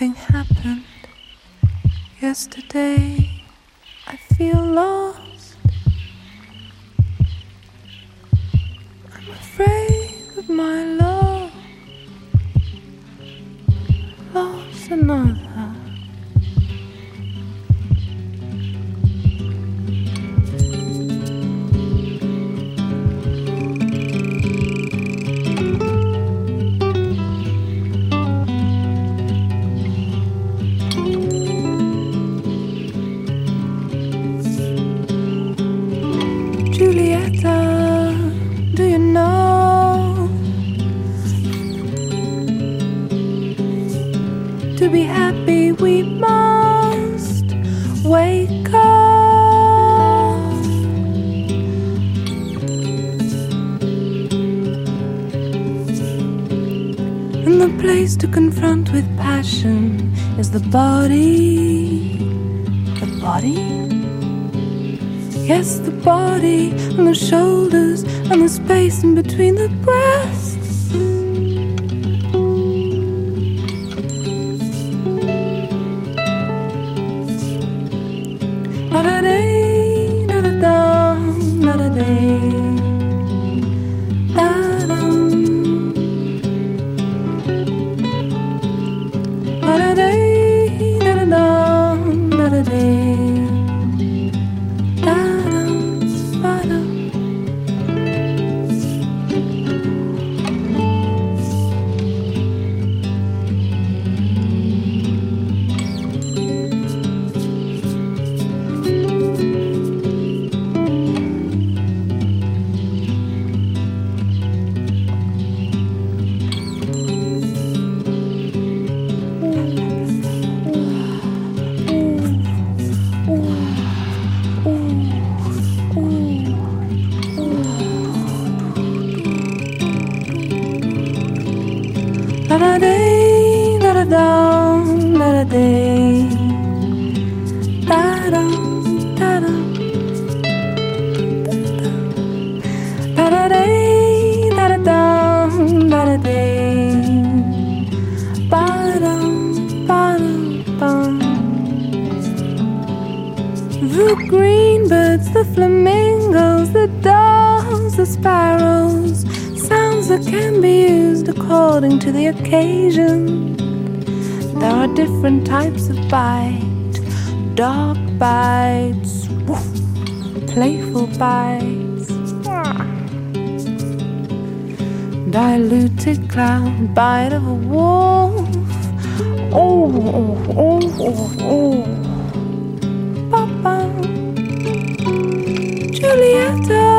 Something happened yesterday. I feel lost. I'm afraid of my love. Lost another. Julieta, do you know? To be happy we must wake up. And the place to confront with passion is the body. The body? Yes, the body and the shoulders and the space in between the breasts. Na-da-day, na-da-dum, na-da-day, da-dum. Na-da-day, na-da-dum, na-da-day. Da-da-day, da-da-dum, da-da-day, da-dum, da-dum, da-da-day, da-da-dum, da-da-day, ba-dum, ba-dum, bum. The green birds, the flamingos, the doves, the sparrows, sounds that can be used according to the occasion. There are different types of bite, dog bites, woof, playful bites, diluted cloud bite of a wolf. Oh, oh, oh, oh, oh. Papa, Julieta.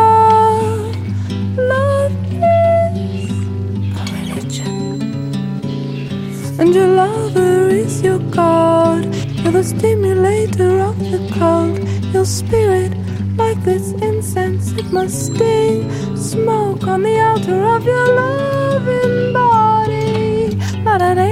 And your lover is your god. You're the stimulator of the cold. Your spirit, like this incense, it must sting. Smoke on the altar of your loving body. La-da-da.